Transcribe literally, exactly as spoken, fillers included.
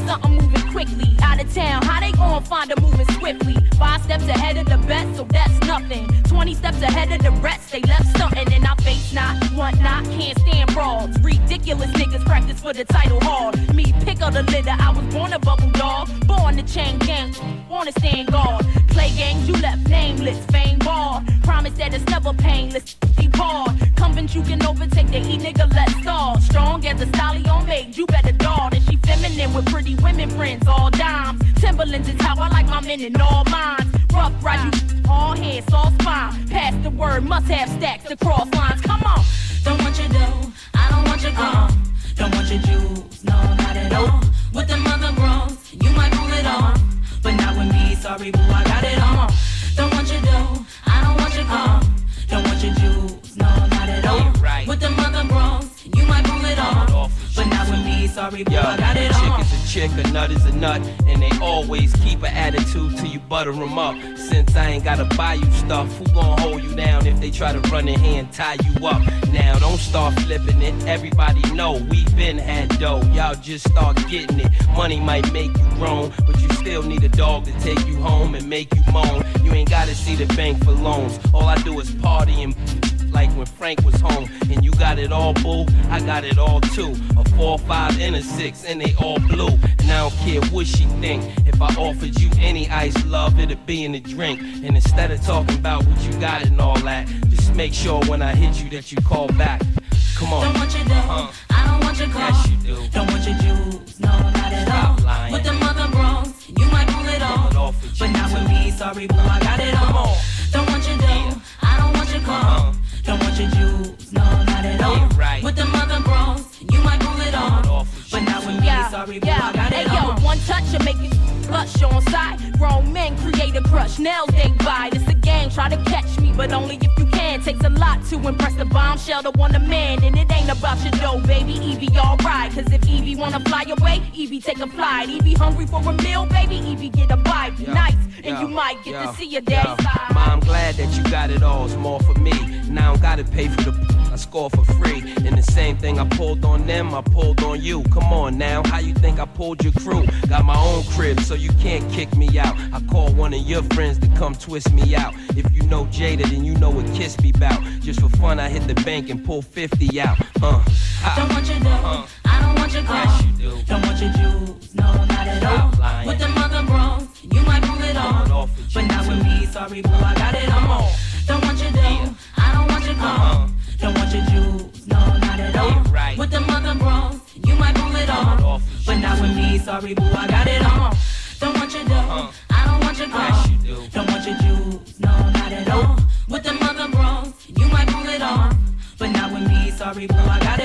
something moving quickly. Out of town, how they gon' find a moving swiftly? Five steps ahead of the best, so that's nothing. Twenty steps ahead of the rest, they left something. And I face not, want not, can't stand frauds. Ridiculous niggas practice for the title hard. Me pick up the litter, I was born a bubble dog. Born to chain gang, born to stand guard. Play games, you left nameless, fame ball. Promise that it's never painless, deep hard. Convince you can overtake the E nigga, let's stall. Strong as a stallion made, you better dawd. And she feminine with pretty women friends, all dimes. Timberlands is how I like my men in all minds. Rough ride, you all heads, all spine. Pass the word, must have stacks across lines. Come on. Don't want your dough, I don't want your car. Don't want your jewels, no, not at all. With them other bros, you might pull it off, but not with me, sorry boo, I got it on. Don't want your dough, I don't want your car. Don't want your jewels, no, not at all. With them other bros, you might pull it off, but not with me, sorry boo, I got it on. A chick is a chick, a nut is a nut, and they always keep an attitude till you butter them up. Since I ain't gotta buy you stuff, who gon' hold you down if they try to run their hand, tie you up? Now don't start flipping it, everybody know we been had dough. Y'all just start getting it, money might make you grown, but you still need a dog to take you home and make you moan. You ain't gotta see the bank for loans, all I do is party and like when Frank was home. And you got it all, boo, I got it all too. A four, five, and a six, and they all blue. And I don't care what she think, if I offered you any ice, love, it'd be in the drink. And instead of talking about what you got and all that, just make sure when I hit you that you call back. Come on. Don't want your dough, uh, I don't want your car. Yes, you do. Don't want your jewels, no, not at Stop all. lying. With them other bros, you might pull it off, off but not too. With me, sorry boo, I got it on. on. Don't want your dough, yeah. I don't want your car. Uh-huh. Don't want your jewels, no, not at all. Yeah, right. With them other bros, you might pull it off, off but not with me, yeah, sorry boo, yeah. I got it hey, on. Yo, one touch and make it blush on sight. Grown men create a crush, nails they bite. It's a game, try to catch me, but only if you can. Takes a lot to impress the bombshell to want a man. And it ain't about your dough, baby, Evie alright. Cause if Evie wanna fly away, Evie take a flight. Evie hungry for a meal, baby, Evie get a bite. Yo, nice, and yo, you might get yo, to see your daddy side. Ma, I'm glad that you got it all, it's more for me. Now I don't gotta pay for the I score for free. And the same thing I pulled on them, I pulled on you. Come on now, how you think I pulled your crew? Got my own crib, so you can't kick me out. I call one of your friends to come twist me out. If you know Jada, then you know what Kiss me bout. Just for fun, I hit the bank and pull fifty out. Uh, don't want your dough, uh, I don't want your car. Yes, you do. Don't want your jewels, no, not at all. Lying. With them other bros, you might pull it off, off but not too. With me, sorry boo, I got it on. on. Don't want your dough, yeah. I don't want your car. Uh-huh. Don't want your jewels, no, not at all. Yeah, right. With them other bros, you might pull it off, off but not with me, sorry boo, I got it on. Don't want your dough, uh-huh. I don't want your car. Yes, you do. Don't want your jewels, no, not at all. With them other bros, you might pull it off, but not with me, sorry boo, I got it on.